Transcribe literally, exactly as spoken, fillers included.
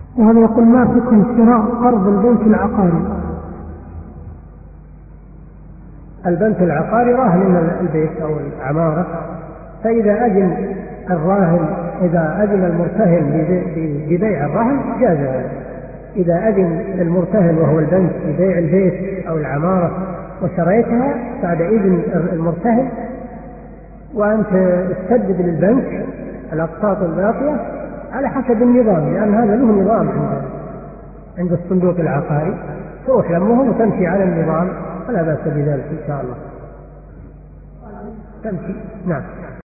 وهذا يقول: ما حكم شراء قرض البنك العقاري؟ البنك العقاري راهن البيت أو العمارة، فإذا أذن الراهن إذا أذن المرتهن ببيع الرهن جاز ذلك. إذا أذن المرتهن وهو البنك ببيع البيت أو العمارة وشريتها بعد إذن المرتهن، وأنت تسدد للبنك الأقساط الباقية على حسب النظام، لأن هذا له نظام عند عند الصندوق العقاري، تروح لمهم وتمشي على النظام، فلا بأس بذلك إن شاء الله تمشي. نعم.